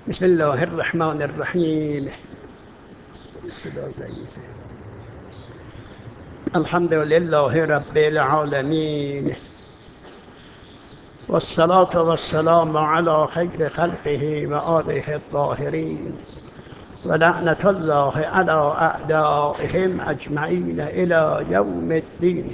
بسم الله الرحمن الرحیم. صدا ضعیفه. الحمد لله رب العالمین والصلاة والسلام على خیر خلقه و آله الطاهرین و لعنة الله على اعدائهم اجمعین الی یوم الدین.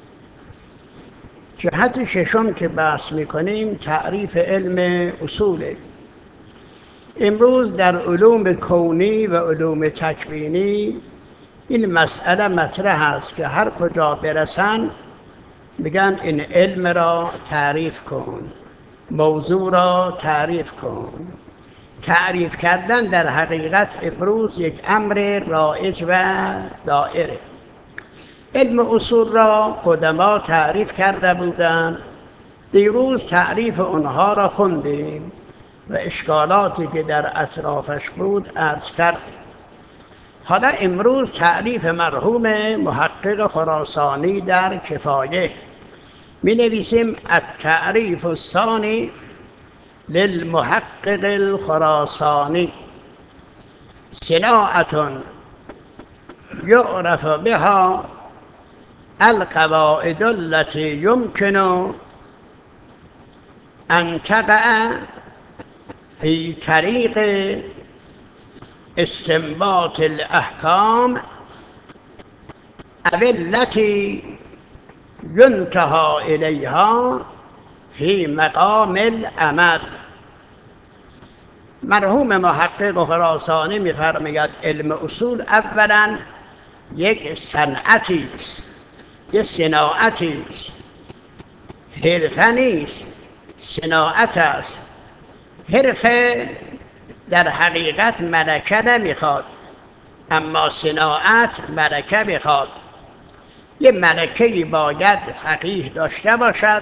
جهت ششم که بحث میکنیم تعریف علم اصوله. امروز در علوم کونی و علوم تکوینی این مسئله مطرح است که هر کجا برسن میگن این علم را تعریف کن، موضوع را تعریف کن. تعریف کردن در حقیقت امروز یک امر رایج و دائره. علم اصول را قدما تعریف کرده بودند، دیروز تعریف اونها را خوندیم و اشکالاتی که در اطرافش بود عرض کردیم. حالا امروز تعریف مرحوم محقق خراسانی در کفایه می نویسیم التعریف الثانی للمحقق الخراسانی صناعة یعرف بها القواعد التي يمكن أن تقع في طريق استنباط الأحكام أو التي ينتهى إليها في مقام العمل. مرحوم محقق خراسانی می‌فرماید علم اصول اولا یک صنعتی است، یک صناعتی است، حرفه نیست، صناعت است. حرفه در حقیقت ملکه نمیخواد، اما صناعت ملکه میخواد. یه ملکه‌ای باید فقیه داشته باشد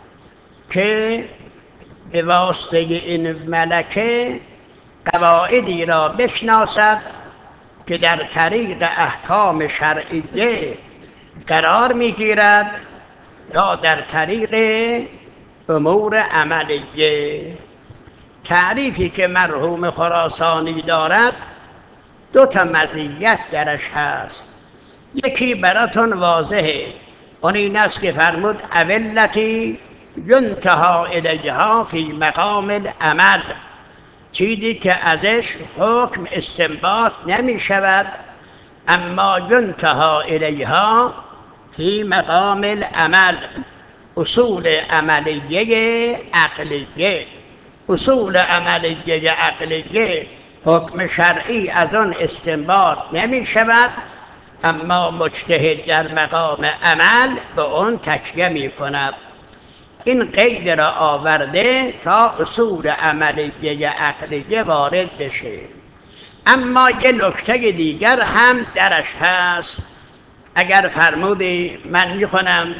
که به واسطه این ملکه قواعدی را بشناسد که در طریق احکام شرعیه قرار میگیرد یا در طریق امور عملیه. تعریفی که مرحوم خراسانی دارد دو تا مزیت درش هست. یکی براتون واضحه، اون این است که فرمود اولتی ینتهی الیها فی مقام العمل، چیزی که ازش حکم استنباط نمی شود اما ینتهی الیها فی مقام العمل. اصول عملیه عقلیه، اصول عملیه عقلیه حکم شرعی از آن استنباط نمی شود اما مجتهد در مقام عمل به آن تکیه می کند. این قید را آورده تا اصول عملیه عقلیه وارد بشه. اما یه نکته دیگر هم درش هست. اگر فرمودی من میخونم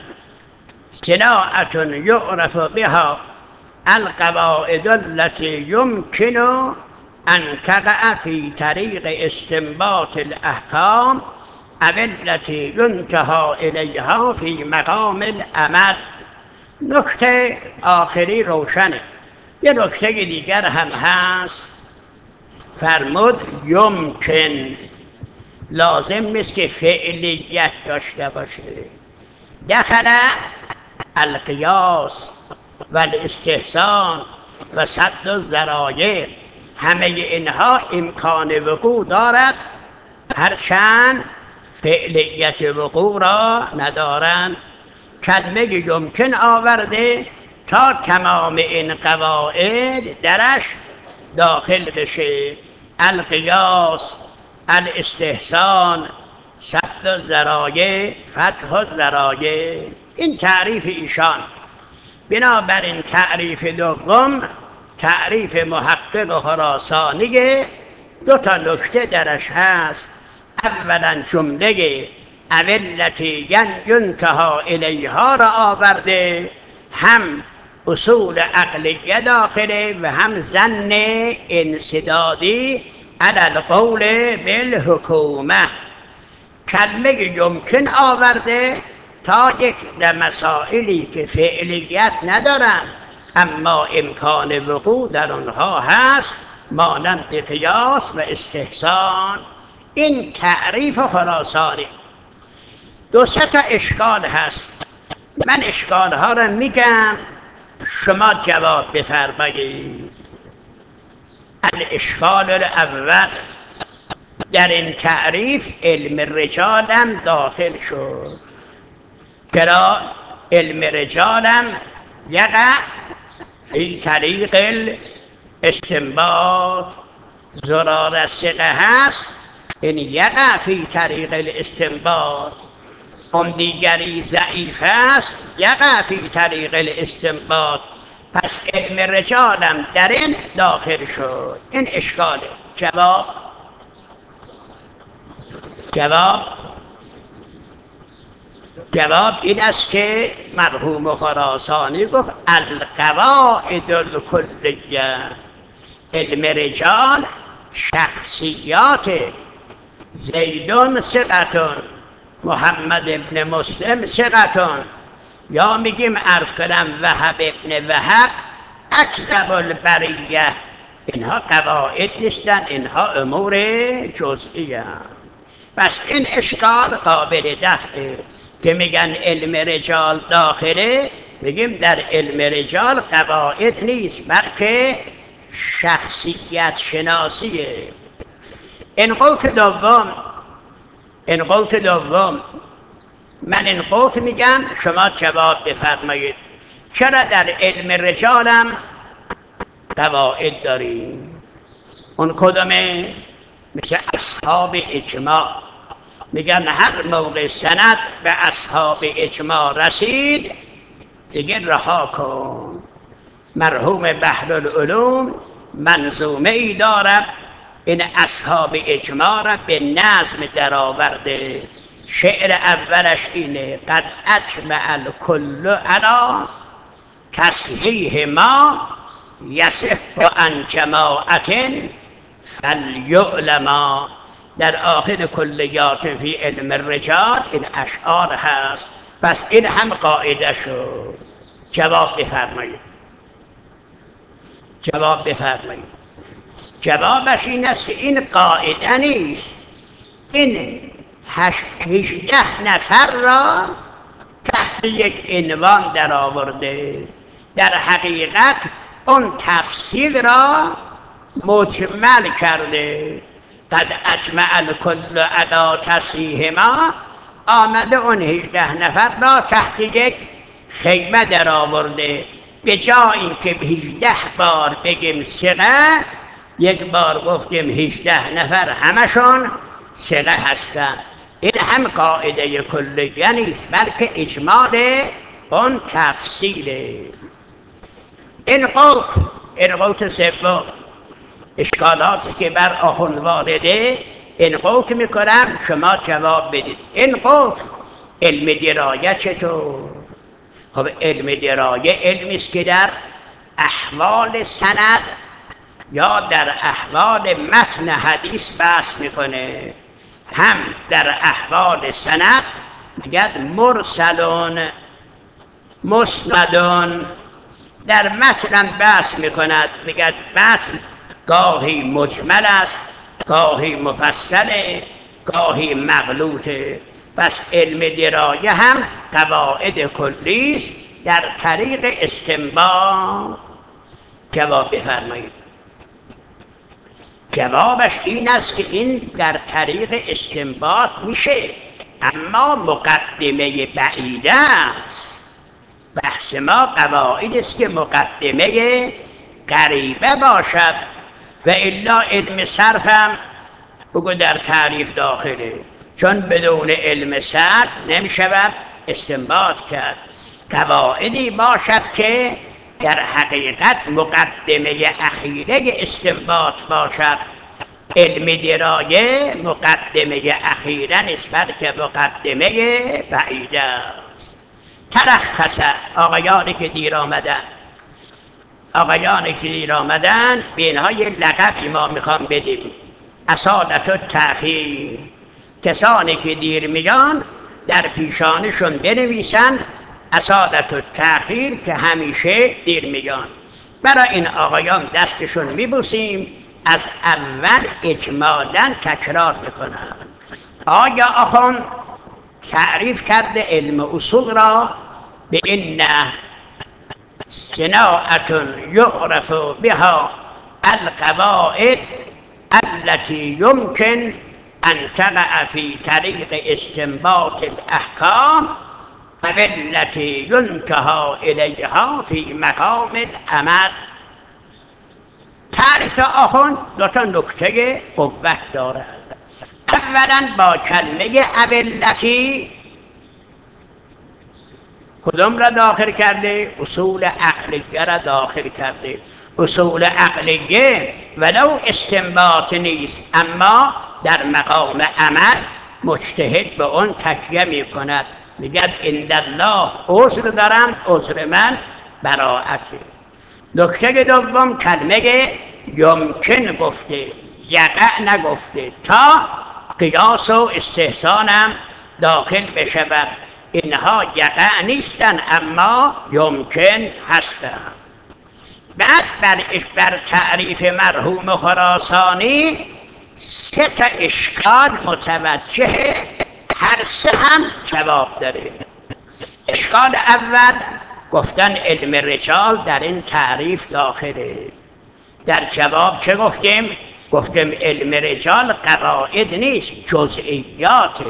صناعة یعرف بها القواعد التي يمكن أن تقع في طريق استنباط الأحكام أو التي ينتهى إليها في مقام العمل. نکته آخری روشنه. یه نکته دیگر هم هست، فرمود یمکن، لازم نیست که فعلیت داشته باشه. دخل القیاس و الاستحسان و سد الذرایع، همه اینها امکان وقوع دارد هرچند فعلیت وقوع را ندارند. کلمه یمکن آورده تا تمام این قواعد درش داخل بشه. القیاس، الاستحسان، سد الذرایع، فتح الذرایع. این تعریف ایشان. بنابراین تعریف دوم تعریف محقق خراسانیه، دو تا نکته درش هست. اولا جمله اولتی ینتهی الیها را آورده، هم اصول عقلیه داخله و هم ظن انسدادی علی القول بالحکومه. کلمه یمکن آورده تا یک مسائلی که فعلیت ندارن اما امکان وقوع در آنها هست مانند قیاس و استحسان. این تعریف خراسانی. دو سه تا اشکال هست، من اشکال ها رو میگم، شما جواب بفرمایید. الاشکال الاول، در این تعریف علم رجالم داخل شد. چرا؟ علم رجالم یقع فی طریق الاستنباط. زرار ثقه هست، این یقع فی طریق الاستنباط. اون دیگری ضعیف است، یقع فی طریق الاستنباط. پس علم رجالم در این داخل شد. این اشکاله. جواب این است که مرحوم خراسانی گفت القواعد الکلیه. علم رجال شخصیات زیدون ثقتون، محمد ابن مسلم ثقتون، یا میگیم عرض کنم وهب ابن وهب اکذب البریه. اینها قواعد نیستن، اینها امور جزئیه. پس این اشکال قابل دفعه که میگن علم رجال داخله. میگیم در علم رجال قواعد نیست، بلکه شخصیت شناسیه. این قوت دوم، من این قوت میگم، شما جواب بفرمایید. چرا در علم رجالم قواعد داریم؟ اون کدومه؟ مثل اصحاب اجماع. میگن هر موقع سند به اصحاب اجماع رسید دیگه رها کن. مرحوم بحرالعلوم منظومه ای دارد، این اصحاب اجماع را به نظم در آورده. شعر اولش اینه: قد اجمع الکل علی تصحیح ما یصح عن جماعت فلیعلما. در آخر کلیات فی علم الرجال این اشعار هست. پس این هم قاعده شد. جواب بفرمایید. جوابش این است که این قاعده نیست، این 18 نفر را تحت یک عنوان در آورده. در حقیقت اون تفصیل را مجمل کرده. قد اجمع الکل علی تصحیح ما، آمده اون 18 نفر را تحت یک خیمه در آورده. به جای اینکه 18 بار بگیم ثقه، یک بار گفتیم 18 نفر همشون ثقه هستند. این هم قاعده کلیه نیست، بلکه اجمال اون تفصیله. این قوت سوم، اشکالاتی که بر آخوند وارده، این قوت میکنم شما جواب بدید. این قوت علم درایه چطور؟ خب علم درایه علمی است که در احوال سند یا در احوال متن حدیث بحث میکنه. هم در احوال سند میگه مرسلون، مسندون. در متن بحث میکند، میگه متن گاهی مجمل است، گاهی مفصله، گاهی مغلوطه. پس علم درایه هم قواعد کلی است در طریق استنباط. جواب بفرمایید. جوابش این است که این در طریق استنباط میشه، اما مقدمه بعیده است. بحث ما قواعد است که مقدمه قریبه باشد، و الا علم صرف هم بگو در تعریف داخله، چون بدون علم صرف نمیشود استنباط کرد. قواعدی باشد که در حقیقت مقدمه اخیره استنباط باشد. علم درایه مقدمه اخیره نیست، بلکه مقدمه بعیده است. ترخص آقایانی که دیر آمدن به اینها یه لقبی ما میخوام بدیم: اصالت التأخیر. کسانی که دیر میان در پیشانشون بنویسن اصالت التأخیر، که همیشه دیر میان. برای این آقایان دستشون میبوسیم از اول اجمالاً تکرار میکنم. آیا آخوند تعریف کرده علم اصول را به این نه: صناعة یعرف بها القواعد التي يمكن أن تقع في طريق استنباط الأحكام والتي ينتهى إليها في مقام العمل. تعریف آخوند دو تا نکته قوت دارد. اولا با کلمه ادلتی کدام را داخل کرده؟ اصول عقلیه را داخل کرده. اصول عقلیه ولو استنباط نیست، اما در مقام عمل مجتهد به اون تکیه می کند، میگد عند الله عذر دارم، عذر من براءته. نکته دوم کلمه یمکن گفته، یقع نگفته، تا قیاس و استحسانم داخل بشود. اینها یقع نیستن اما یمکن هستند. بعد بر تعریف مرحوم خراسانی سه تا اشکال متوجه هر سه هم جواب داره. اشکال اول گفتن علم رجال در این تعریف داخله. در جواب چه گفتیم؟ گفتیم علم رجال قواعد نیست، جزئیاته.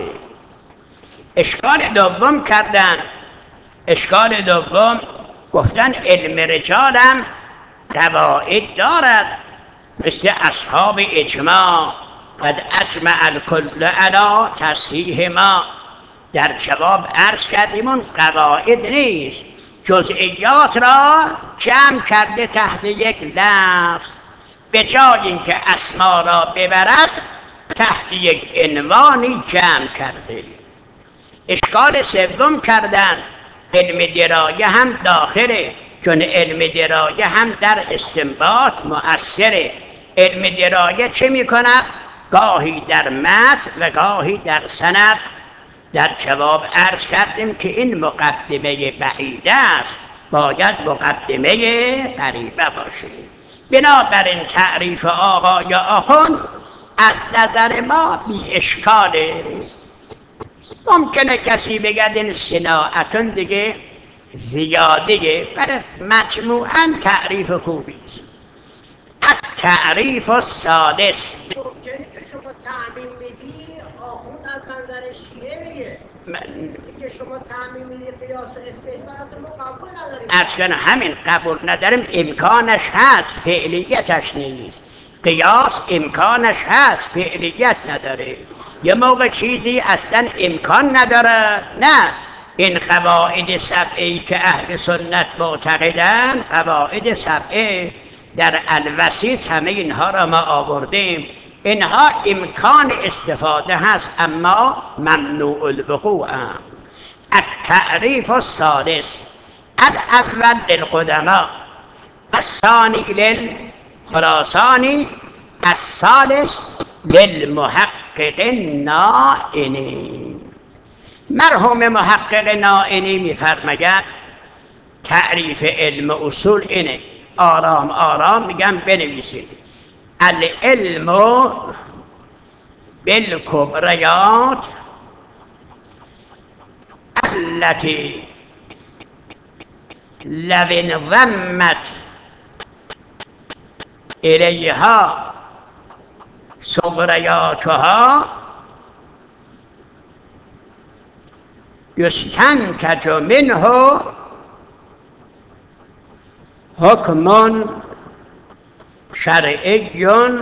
اشکال دوم کردن، اشکال دوم گفتن علم رجالم قواعد دارد، مثل اصحاب اجماع قد اجمع الکل علی تصحیح ما. در جواب عرض کردیم اون قواعد نیست، جزئیات را جمع کرده تحت یک لفظ، به جای اینکه اسما را ببرد تحت یک عنوانی جمع کرده. اشکال سوم کردن علم درایه هم داخله، چون علم درایه هم در استنباط مؤثره. علم درایه چه میکند؟ گاهی در متن و گاهی در سند. در جواب عرض کردیم که این مقدمه بعیده است، باید مقدمه قریبه باشه. بنابراین تعریف آقای آخوند از نظر ما بی اشکاله. ممکنه کسی بگد این صناعتون دیگه زیاده، ولی مجموعاً تعریف خوبی است. تعریف السادس که شما تعمیم میدی آخوند از منظر شیعه میگه که شما تعمیم میدی قیاس و استحسان اصلا ما قبول نداریم. اصلا همین قبول نداریم، امکانش هست فعلیتش نیست. قیاس امکانش هست فعلیت نداره. یه موقع چیزی اصلا امکان نداره. نه، این قواعد سبعی که اهل سنت معتقدن، قواعد سبعه در الوسیط همه اینها را ما آوردیم. اینها امکان استفاده هست اما ممنوع الوقوع. التعریف الثالث الاول للقدماء، الثانی للخراسانی، الثالث للمحقق النائینی. مرحوم محقق نائینی میفرماید تعریف علم اصول اینه، آرام آرام میگم بنویسید: العلم بالکبریات التي لو انضمت الیها صغریاتها یستنتج منه حکم شرعی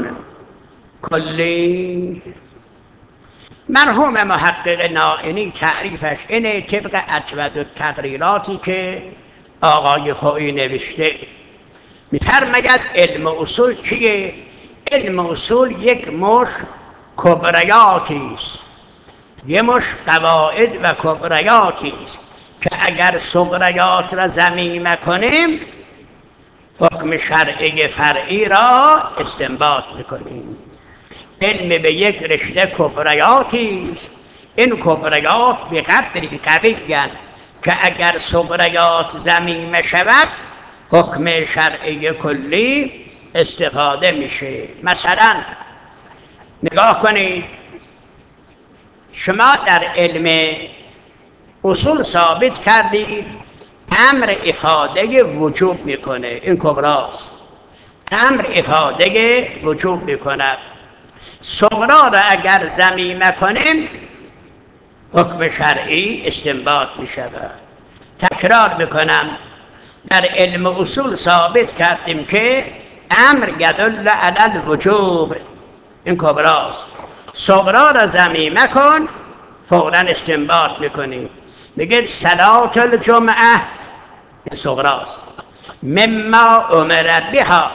کلی. مرحوم محقق نائینی تعریفش اینه طبق اجود التقریراتی که آقای خویی نوشته. میفرماید علم اصول چیه؟ علم اصول یک مش کبریاتی است، یک مش قواعد و کبریاتی است که اگر صغریات را ضمیمه کنیم حکم شرعی فرعی را استنباط میکنیم. علم به یک رشته کبریاتی است، این کبریات به قدری قوی‌اند که اگر صغریات ضمیمه شود حکم شرعی کلی استفاده میشه. مثلا نگاه کنید، شما در علم اصول ثابت کردید امر افاده وجوب میکنه، این کبراست. امر افاده وجوب میکند. صغرا را اگر ضمیمه کنیم حکم شرعی استنباط میشود. تکرار میکنم، در علم اصول ثابت کردیم که امر یدل علی الوجوب، این کبراست. صغرا را ضمیمه کن فوراً استنباط میکنی. میگه صلات الجمعه، این صغراست. مما امر بها،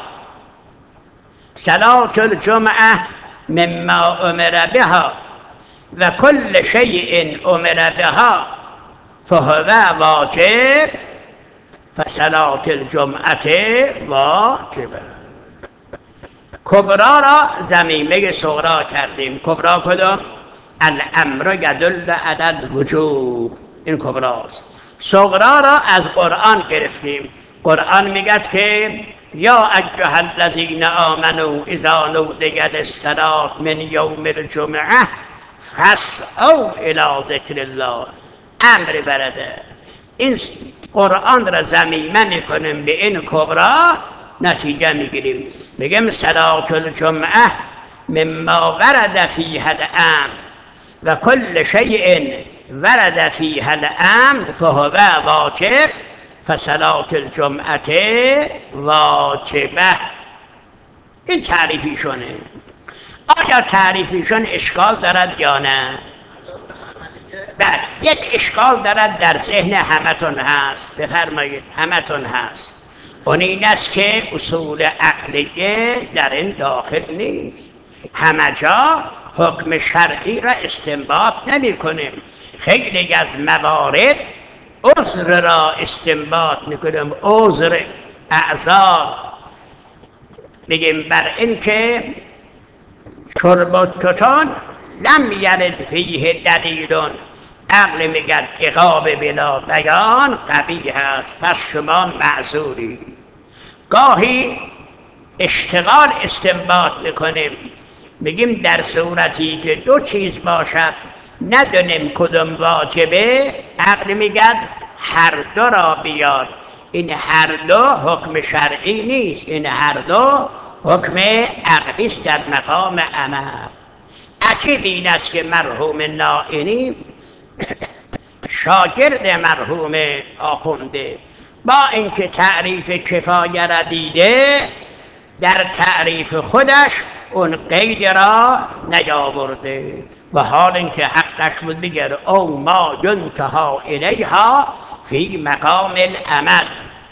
صلات الجمعه مما امر بها و کل شیء امر بها فهو واجب فصلات الجمعه واجبه. کبرا را ضمیمه صغرا کردیم. کبرا کدوم؟ الامر یدل علی الوجوب، این کبراست. صغرا را از قرآن گرفتیم. قرآن میگه که یا ایها الذین آمنوا اذا نودی للصلاة من یوم الجمعه فاسعوا الی ذکر الله، امر برده. این قرآن را ضمیمه میکنیم به این کبرا، نتیجه میگیریم. میگیم صلاة الجمعه مما ورد فیها الامر و کل شیء ورد فیها الامر فهو واجب فصلاة الجمعه واجبه. این تعریفیشونه. آیا تعریفیشون اشکال دارد یا نه؟ بله، یک اشکال دارد در ذهن همتون هست. بفرمایید. همتون هست. اون این است که اصول عقلیه در این داخل نیست. همه جا حکم شرعی را استنباط نمی کنیم. خیلی از موارد عذر را استنباط می کنیم، عذر اعذار. میگیم بر این که شرب التتان لم یرد فیه دلیل، عقل میگه عقاب بلا بیان قبیح است، پس شما معذوری. گاهی اشتغال استنباط میکنیم، میگیم در صورتی که دو چیز باشد ندونیم کدوم واجبه، عقل میگه هر دو را بیار. این هر دو حکم شرعی نیست، این هر دو حکم عقلی است در مقام امر. عجیب این است که مرحوم نائینی شاگرد مرحوم آخونده با اینکه تعریف کفایه را دیده، در تعریف خودش اون قید را نیاورده، و حال اینکه حقش بود بگه او ما ینتهی الیها فی مقام العمل.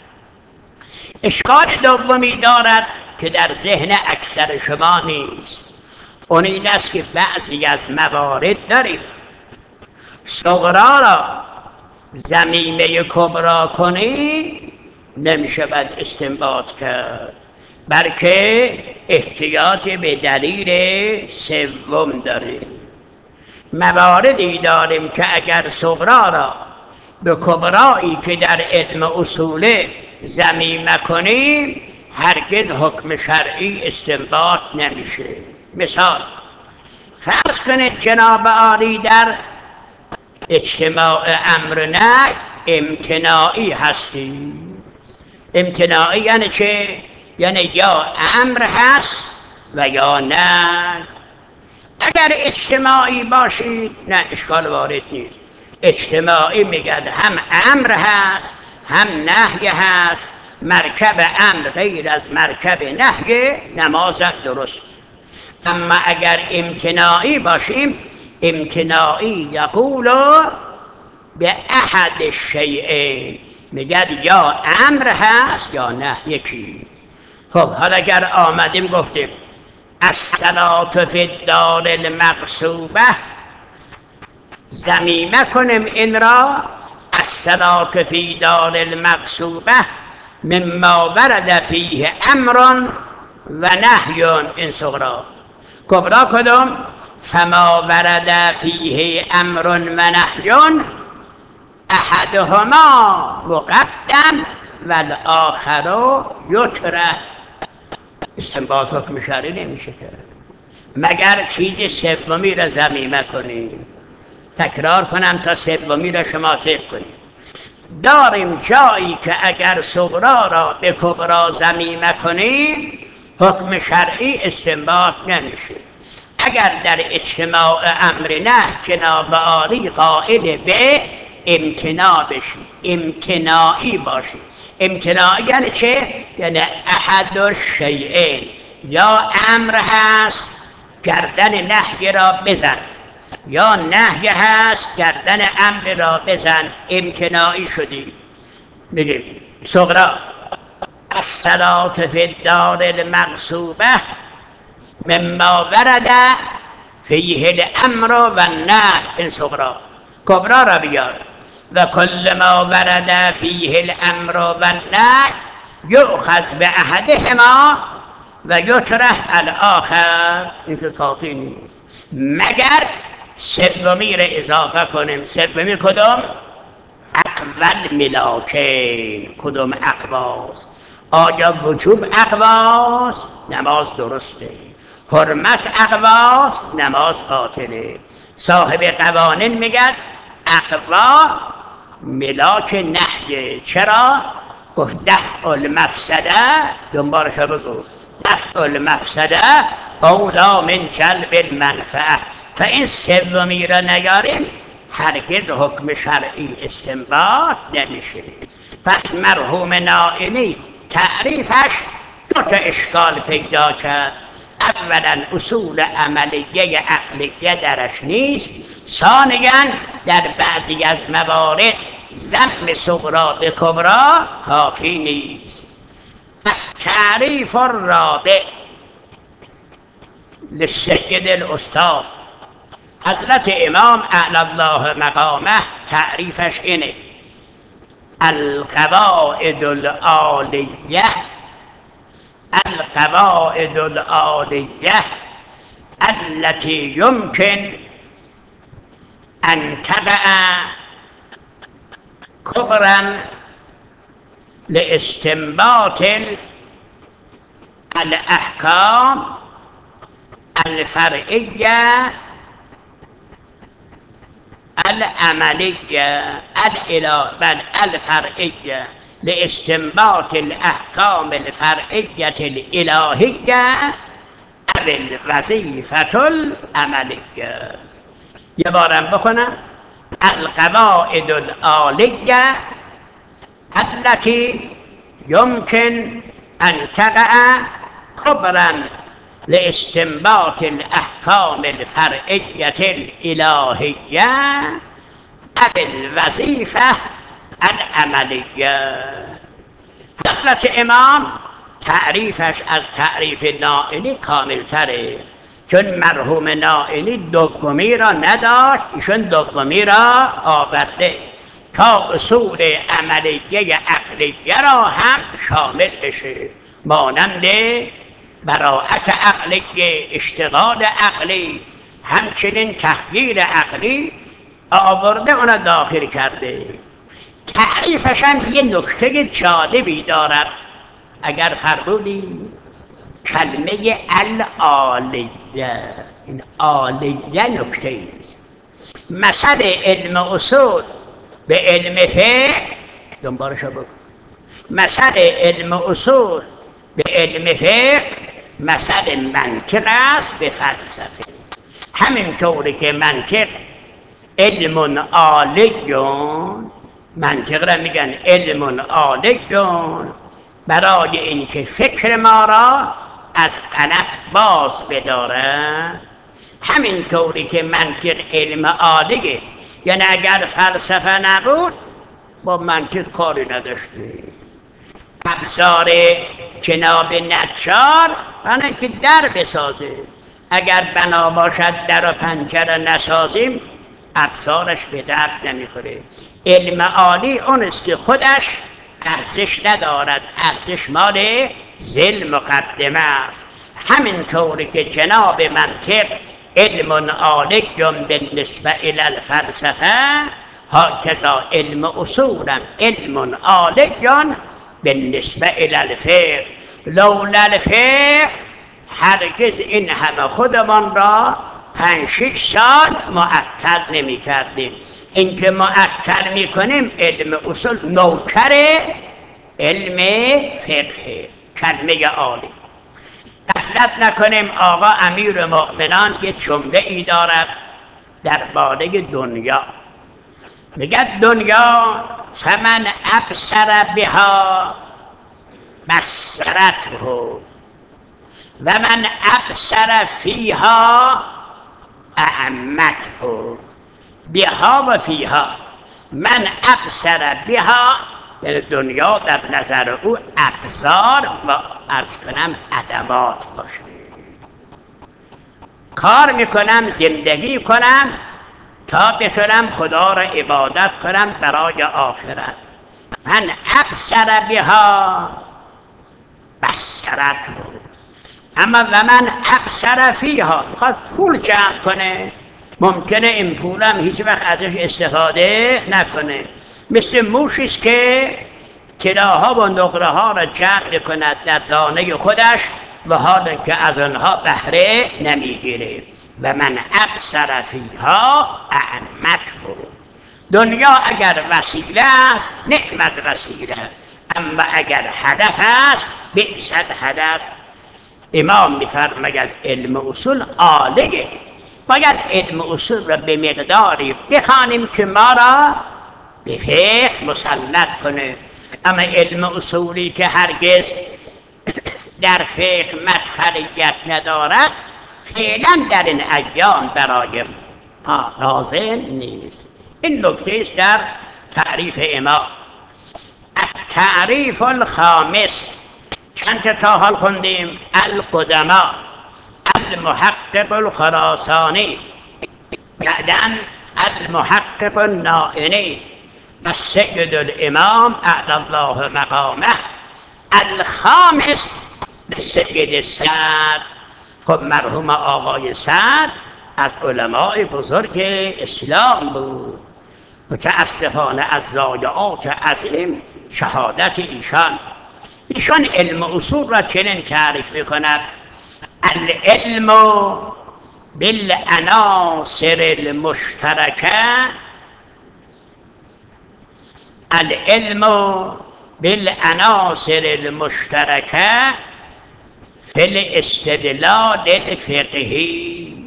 اشکال دومی دارد که در ذهن اکثر شما نیست. اون این است که بعضی از موارد داریم صغرا را ضمیمه کبرا کنی نمیشود استنباط کرد، بلکه احتیاج به دلیل سوم داره. مواردی داریم که اگر صغرا را به کبرایی که در علم اصوله ضمیمه کنیم هرگز حکم شرعی استنباط نمیشه. مثال فرض کنید جناب عالی در اجتماع امر نه امتناعی هستی. امتناعی یعنی چه؟ یعنی یا امر هست و یا نه. اگر اجتماعی باشید نه اشکال وارد نیست. اجتماعی میگد هم امر هست هم نهی هست، مرکب امر غیر از مرکب نهی، نمازت درست. اما اگر امتناعی باشیم، امتناعی یقول به احد الشیئین، میگد یا امر هست یا نه یکی. خب حالا اگر آمدیم گفتیم الصلاة فی الدار المغصوبه، ضمیمه کنیم این را الصلاة فی دار المغصوبه مما ورد فیه امر و نهی، این صغرا. کبرا کدوم؟ فما ورد فیه امر و نهی احدهما مقدم و الاخر یکره. استنباط حکم شرعی نمیشه کرد مگر چیز سومی را ضمیمه کنیم. تکرار کنم تا سومی را شما فکر کنید. داریم جایی که اگر صغرا را به کبرا ضمیمه کنیم حکم شرعی استنباط نمیشه. اگر در اجتماع امر نه جناب عالی قائل به امتناع بشید، امتناعی باشید. امتناعی یعنی چه؟ یعنی احد الشیئین، یا امر هست گردن نهی را بزن، یا نهی هست گردن امر را بزن، امتناعی شدی. بگیم صغرا الصلاة فی الدار المغصوبه مما ورد فیه الامر و النهی، این صغرا. کبرا را بیار و کل ما ورد فیه الامر و النهی یؤخذ باحدهما و یطرح الاخر. این که کافی نیست مگر سومی را اضافه کنیم. سومی کدوم؟ اقوال ملاکین. کدوم اقواست؟ آیا وجوب اقواست؟ نماز درسته. حرمت اقواست؟ نماز باطله. صاحب قوانین میگن اقوا ملاک نهیه. چرا؟ گفت دفع المفسده، دنبالش بگو، دفع المفسده اولا من جلب المنفعه. تا این سومی را نیاریم هرگز حکم شرعی استنباط نمیشه. پس مرحوم نائینی تعریفش دو تا اشکال پیدا کرد. اولا اصول عملیه عقلیه درش نیست، ثانیا در بعضی از موارد ضم صغرا به کبرا کافی نیست. تعریف الرابع للسید الاستاد حضرت امام اعلی الله مقامه تعریفش اینه: القواعد العالیه، القواعد العالیه التي يمكن ان تقع كفرا لاستنباط الاحکام الفرعیه العملیه الفرعیه لاستنباط الاحکام الفرعیه الالهیه او الوظیفه العملیه. یه بارم بخونم: القواعد العالیه التي يمكن ان تقع كبرا لاستنباط الاحکام الفرعیه الالهیه او الوظیفه العملیه. حضرت امام تعریفش از تعریف نائینی کامل تره، چون مرحوم نائینی دومی را نداشت، ایشون دومی را آورده تا اصول عملیه عقلیه را هم شامل بشه، مانند براءت عقلی، اشتغال عقلی، همچنین تخییر عقلی آورده اونا داخل کرده. تعریفش هم یه نکته جالبی دارد. اگر فرمودی کلمه العالیه، این عالیه نکته است. مثل علم اصول به علم فقه دنبالشو بکن. مثل علم اصول به علم فقه مثل منطق است به فلسفه. همینطوری که منطق علم عالیون، منطق را میگن علم عالیون برای اینکه فکر ما را از غلط باز بداره. همینطوری که منطق علم عالیه، یعنی اگر فلسفه نبود با منطق کاری نداشتیم. ابزار جناب نجار برای که در بسازه، اگر بنا باشد در و پنجره نسازیم ابزارش به درد نمیخوره. علم عالی اون است که خودش ارزش ندارد، ارزش مال ذل مقدمه است. همینطوری که جناب منطق علم عالی بالنسبه الی الفلسفه، هکذا علم اصول علم عالی بالنسبه الی الفقه. لولا الفقه هرگز این همه خودمان را 5-6 سال معطل نمی کردیم. این که معطل می کنیم علم اصول نوکر علم فقه، کلمه عالی. غفلت نکنیم آقا امیر مؤمنان یه جمله ای دارد درباره دنیا، میگه دنیا فمن ابصر بها بصرته و من ابصر فیها اعمته. بها و فیها، من ابصر بها یعنی دنیا در نظر او ابصار و عرض کنم ادوات باشه. کار میکنم، زندگی کنم تا بتونم خدا را عبادت کنم برای آخرت. من ابصر بها بصرته. اما و من ابصر فیها خواست پول جمع کنه، ممکنه این پولم هیچ وقت ازش استفاده نکنه. مثل موشیست که کلاها و نقره ها را جمع کند در دانه خودش و حالا که از آنها بهره نمیگیره. و من ابصر فیها اعمته. دنیا اگر وسیله است نعمت وسیله، اما اگر هدف است بئس الهدف. امام میفرماید علم اصول عالیه، باید علم اصول را به مقداری بخوانیم که ما را به فقه مسلط کنه. اما علم اصولی که هرگز در فقه مدخلیت ندارد فعلا در این ایام برای ما لازم نیست. این نکته است در تعریف امام. التعریف الخامس، چند تا حال خوندیم؟ القدما، المحقق الخراسانی، بعداً المحقق النائینی، السید الامام اعلی الله مقامه. الخامس للسید سعد. خب مرحوم آقای سعد از علماء بزرگ اسلام بود. متاسفانه از ضایعات عظیم شهادت ایشان علم اصول را چنین تعریف میکند: العلم بالعناصر المشترکه، العلم بالعناصر المشترکه فی الاستدلال الفقهی.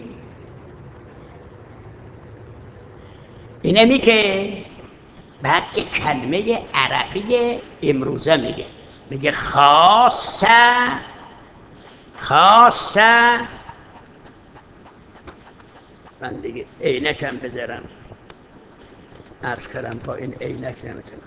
اینه میگه بعد این کلمه عربی امروزه میگه خاصه من دیگه عینکم بذارم، عرض کردم با این عینک نمیتونم.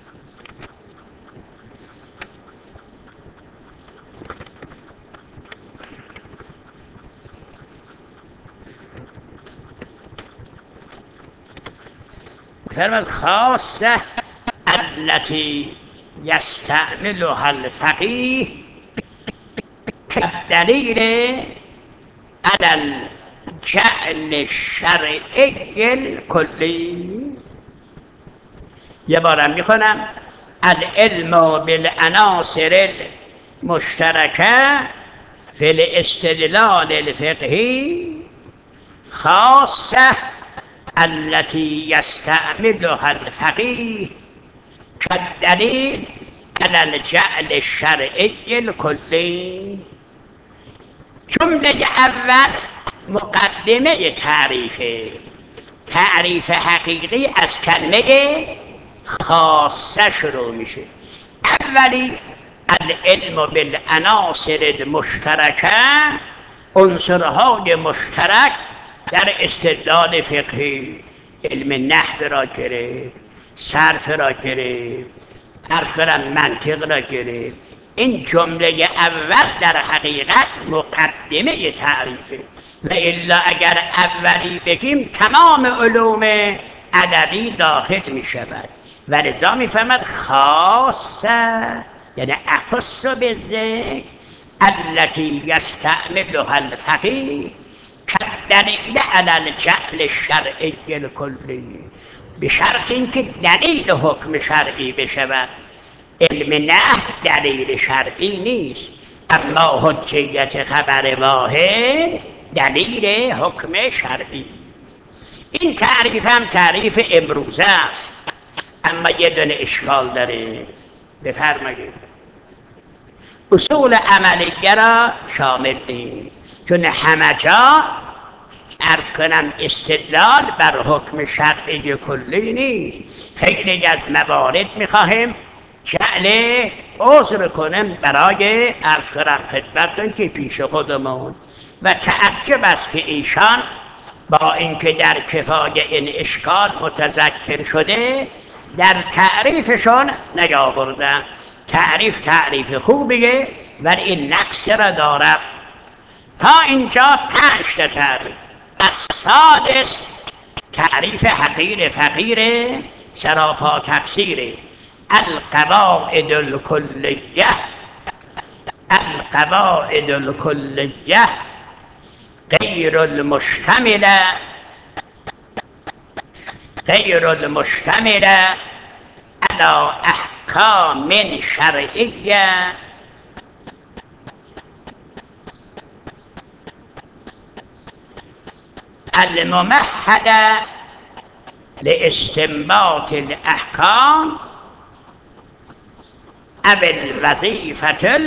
فرمود خاصه التي یستعملها الفقیه كالدلیل على الجعل الشرعی الکلی. یه بارم میخونم: العلم بالعناصر المشترکه فی الاستدلال الفقهی خاصه التي یستعملها الفقیه كالدلیل على الجعل الشرعی الکلی. جمله اول مقدمه تعریف حقیقی از کلمه خاصه شروع میشه. اولی العلم بالعناصر المشترکه، عنصرهای مشترک در استدلال فقهی. علم نحو را گرفت، صرف را گرفت، عرض کنم منطق را گرفت. این جمله اول در حقیقت مقدمه تعریفه، و الا اگر اولی بگیم تمام علوم ادبی داخل می شود. و لذا می فهمد خاصه یعنی اخص بالذکر التي یستعملها الفقیه كالدلیل على الجعل الشرعی الکلی، به شرط اینکه دلیل حکم شرعی بشود. علم نحو دلیل شرعی نیست، اما حجیت خبر واحد دلیل حکم شرعی. این تعریف هم تعریف امروزه است، اما یه دونه اشکال داره. بفرمایید. اصول عملیه را شامل نیست، چون همه جا عرض کنم استدلال بر حکم شرعی کلی نیست. خیلی از موارد میخواهیم جعل عذر کنم برای عرض کنم خدمتتون که پیش خودمون، و تعجب است که ایشان با اینکه در کفای این اشکال متذکر شده در تعریفشون نیاوردن. تعریف خوبیه ولی این نقص را دارد. تا اینجا 5 تا تعریف. السادس تعریف حقیر فقیر سراپا تفسیره. القواعد الکلیه. القواعد الکلیه غیر المشتمله على احکام شرعیه الممهده لاستنباط الاحکام او الوظیفة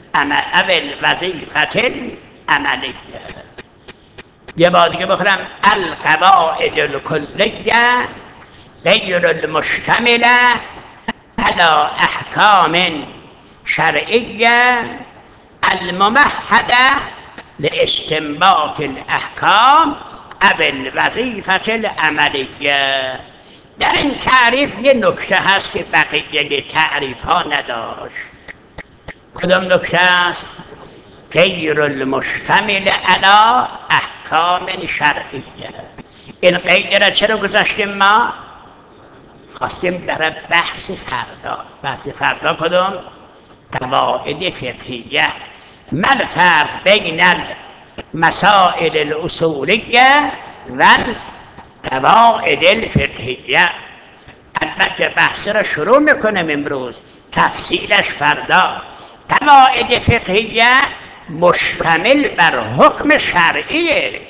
العملیه. یه بار دیگه بخونم. القواعد الکلیه غیر المشتمله على احکام شرعیه الممهده لاستنباط الاحکام او الوظیفة العملیه. در این تعریف یه نکته هست که بقیه تعریف ها نداشت. کدام نکته هست؟ غیر المشتمل علی احکام شرعیه. این قید را چرا گذاشتیم؟ ما خواستیم برای بحث فردا کدام؟ قواعد فقهیه. ما الفرق بین المسائل الاصولیه و قواعد الفقهیه. البته بحث را شروع میکنم امروز، تفصیلش فردا. قواعد فقهیه مشتمل بر حکم شرعیه.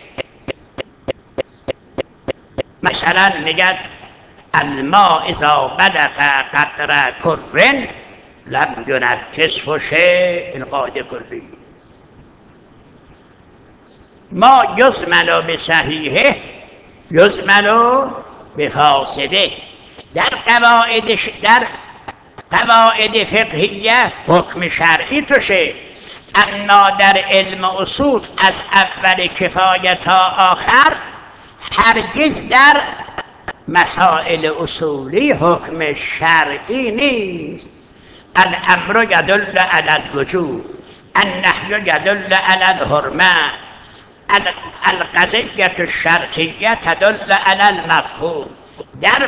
مثلا میگن الماء اذا بلغ قدر کرن لم ينجسه شیء. این قاعده کلی. ما یضمن بصحیحه یضمن بفاسده. در قواعد فقهیه حکم شرعی توشه، اما در علم اصول از اول کفایه تا آخر هرگز در مسائل اصولی حکم شرعی نیست. الامر یدل علی الوجوب، النهی یدل علی الحرمه، القضیة الشرطیه تدل علی المفهوم. در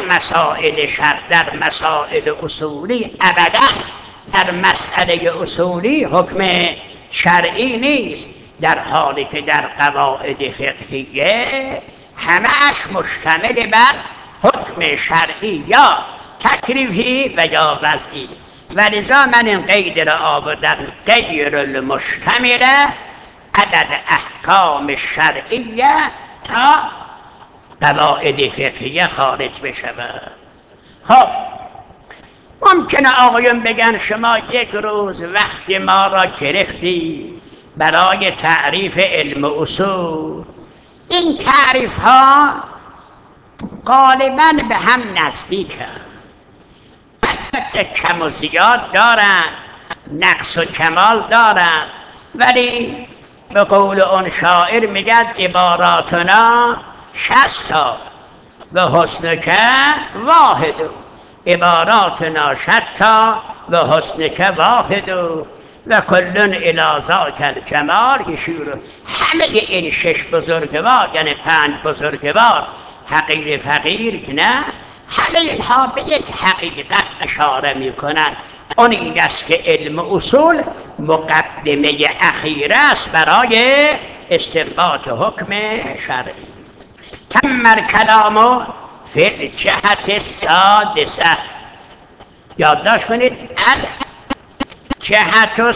مسائل اصولی ابدا در مسئله اصولی حکم شرعی نیست، در حالی که در قواعد فقهیه همه‌اش مشتمل بر حکم شرعی یا تکلیفی و یا وضعی. ولذا من این قید را آوردم غیر المشتمله علی الاحکام الشرعیه تا قواعد فقهیه خارج بشود. خب ممکنه آقایون بگن شما یک روز وقت ما را گرفتی برای تعریف علم اصول. این تعریف ها غالبا به هم نزدیکند، البته کم و زیاد دارند، نقص و کمال دارند، ولی به قول اون شاعر میگد عباراتنا 60 تا و حسنک واحد. عباراتنا 60 تا و حسنک واحد و کلن الی ذاک الجمال یشور. همه این 6 بزرگوار یعنی 5 بزرگوار حقیر فقیر که نه، همه اینها به یک حقیقت اشاره میکنند. اون این است که علم اصول مقدمه اخیره است برای استنباط حکم شرعی. تم الکلام فی الجهت السادسه. یادداشت کنید جهت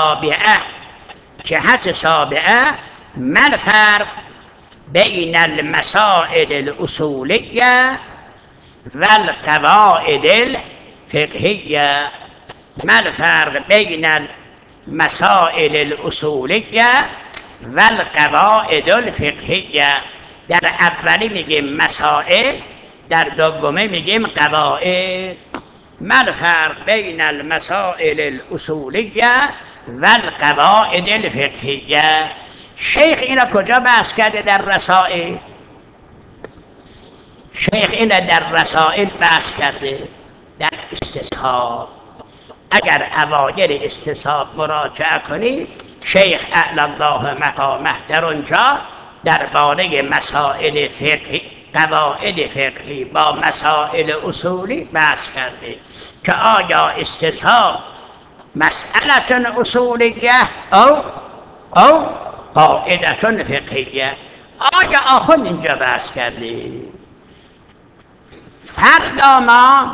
سابعه ما الفرق بين المسائل الأصولية والقواعد الفقهية. ما الفرق بين المسائل الأصولية والقواعد الفقهية؟ در اولی میگیم مسائل، در دومی میگیم قواعد. ما الفرق بین المسائل الأصولية والقواعد الفقهية. شیخ اینا کجا بحث کرده؟ در رسائل. شیخ اینا در رسائل بحث کرده، در استصحاب. اگر اوایل استصحاب مراجعه کنید، شیخ اعلی الله مقامه در اونجا درباره مسائل فقهی، قواعد فقهی با مسائل اصولی بحث کرده که آیا استصحاب مسئله اصولیه او قاعده فقهیه. آیا آخوند اینجا بحث کرده؟ فردا ما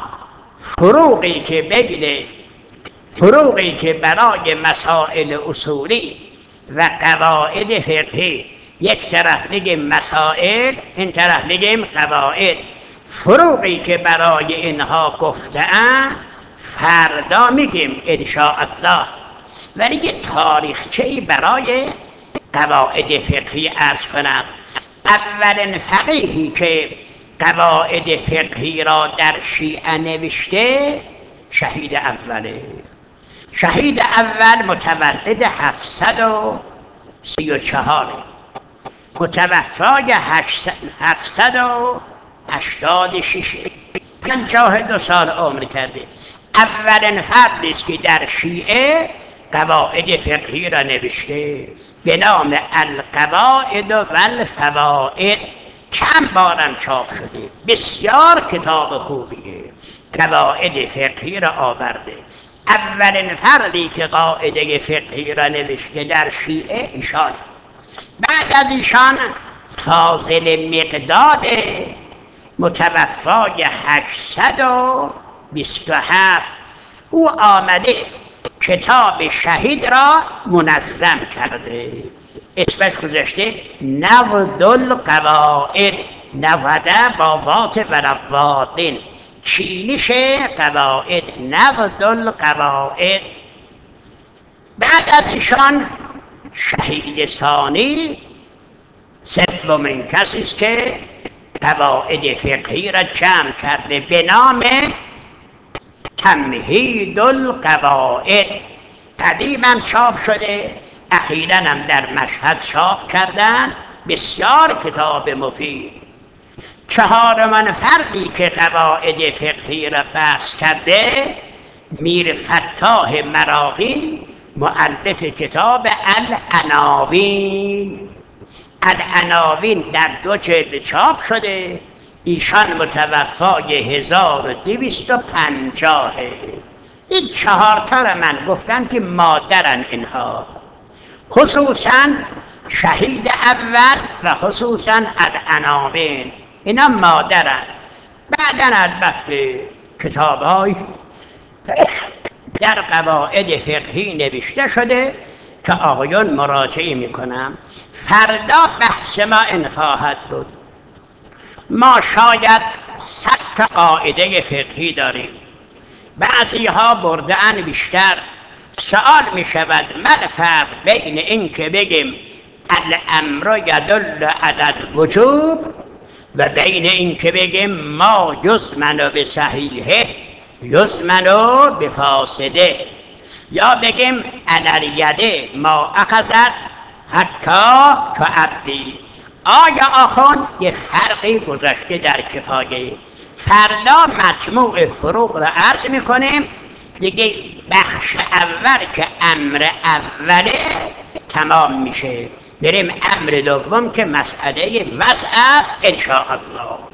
فروقی که برای مسائل اصولی و قواعد فقهی، یک طرف میگیم مسائل، این طرف میگیم قواعد، فروقی که برای اینها گفته‌ام فردا میگیم ان شاء الله. ولی یه تاریخچه‌ای برای قواعد فقهی عرض کنم. اولین فقیهی که قواعد فقهی را در شیعه نوشته شهید اوله. شهید اول متولد 734، متوفای 786، 52 سال عمر کرده. اولین فردی است که در شیعه قواعد فقهی را نوشته به نام القواعد و الفوائد. چند بارم چاپ شده، بسیار کتاب خوبیه. قواعد فقهی را آورده. اولین فردی که قاعده فقهی را نوشته در شیعه ایشان. بعد از ایشان فاضل مقداد متوفای 827، او آمده کتاب شهید را منظم کرده، اسمش گذاشته نقد القواعد، نوده باوات و روادین، چینش قواعد، نقد القواعد. بعد از ایشان شهید ثانی سومین کسی است که قواعد فقهی را جمع کرده به نام تمهید القواعد. قدیما چاپ شده، اخیراً هم در مشهد چاپ کردن، بسیار کتاب مفید. چهارمین فردی که قواعد فقهی را بحث کرده میر فتاح مراغی، مؤلف کتاب العناوین. العناوین در 2 جلد چاپ شده، ایشان متوفای 1250. این 4 تا را من گفتن که مادرن اینها، خصوصا شهید اول و خصوصا العناوین، اینا مادرن. بعدن البته کتاب‌های در قواعد فقهی نوشته شده که آقایان مراجعه میکنم. فردا بحث ما این خواهد بود. ما شاید 100 تا قاعده فقهی داریم، بعضی ها برده‌اند بیشتر. سوال می شود ما الفرق بین این که بگیم الامر یدل علی الوجوب و بین این که بگیم ما یضمن بصحیحه یضمن بفاسده، یا بگیم علی الید ما اخذت حتی تعبدی. آیا آخوند یه فرقی گذاشته در کفایه؟ فردا مجموع فروق را عرض میکنیم دیگه. بخش اول که امر اوله تمام میشه، بریم امر دوم که مسئله وضع است ان شاء الله.